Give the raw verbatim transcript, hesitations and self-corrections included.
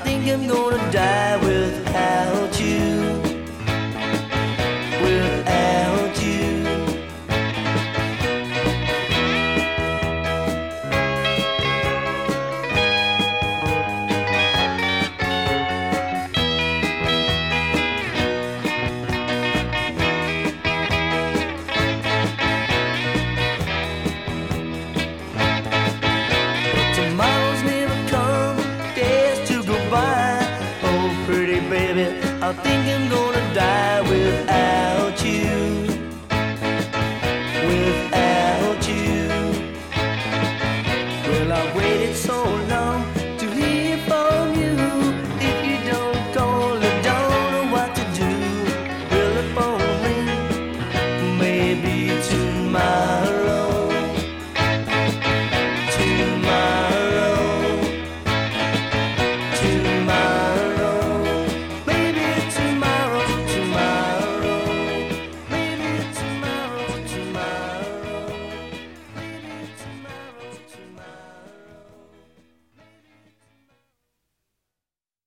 think I'm gonna die without you, without you. Tomorrow's never come, days to go by. Oh, pretty baby, I think I'm gonna